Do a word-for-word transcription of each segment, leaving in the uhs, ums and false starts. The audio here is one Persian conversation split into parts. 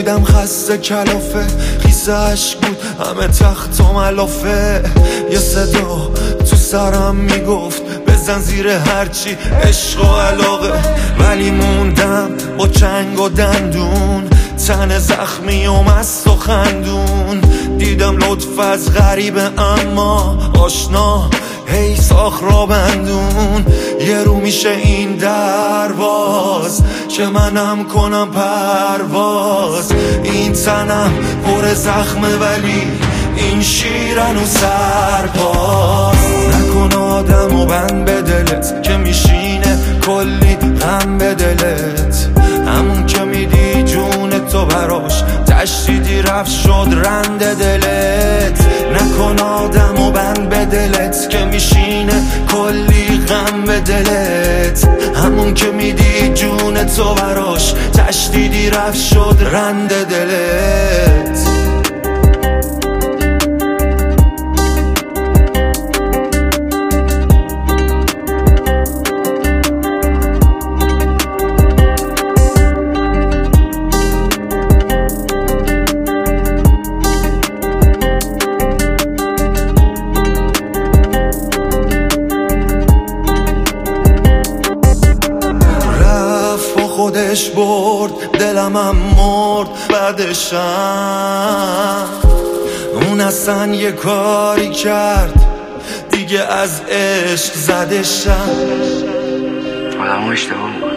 بودم خسته کلافه، خیسه عشق بود همه تخت و ملافه. یه صدا تو سرم میگفت بزن زیر هرچی عشق و علاقه، ولی موندم با چنگ و دندون، تن زخمی و مست و خندون. دیدم لطف از غریبه اما آشنا، هی ساخ را بندون. یه رو میشه این درواز که منم کنم پرواز. این تنم پر زخمه ولی این شیرن و سرباز. نکن آدم و بند به دلت که میشینه کلی غم به دلت. همون که میدی جون تو براش تشدیدی رفت شد رند دلت. نکن آدم و بند به دلت که میشینه کلی غم به دلت. همون که میدی جون تو براش تشدیدی رفت شد رند دلت. خودش برد دلم هم مرد بعدشم. اون اصلا یه کاری کرد دیگه از عشق زدشم. آدم اشتباه میکنه،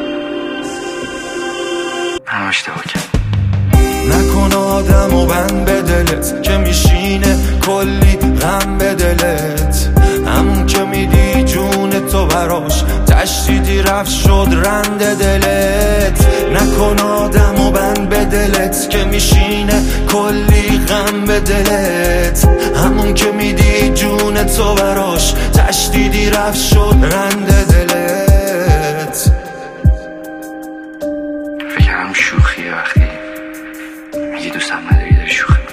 هم اشتباه کرد. نکن آدم و بند به دلت که میشینه کلی غم به دلت. همون که میدی جون تو براش تشدیدی رفت شد رند دلت. نکن آدم و بند به دلت که میشینه کلی غم به دلت. همون که میدی جون تو براش تشدیدی رفت شد رند دلت. فکرم شوخیه وقتی میگی دوستم نداری داری شوخی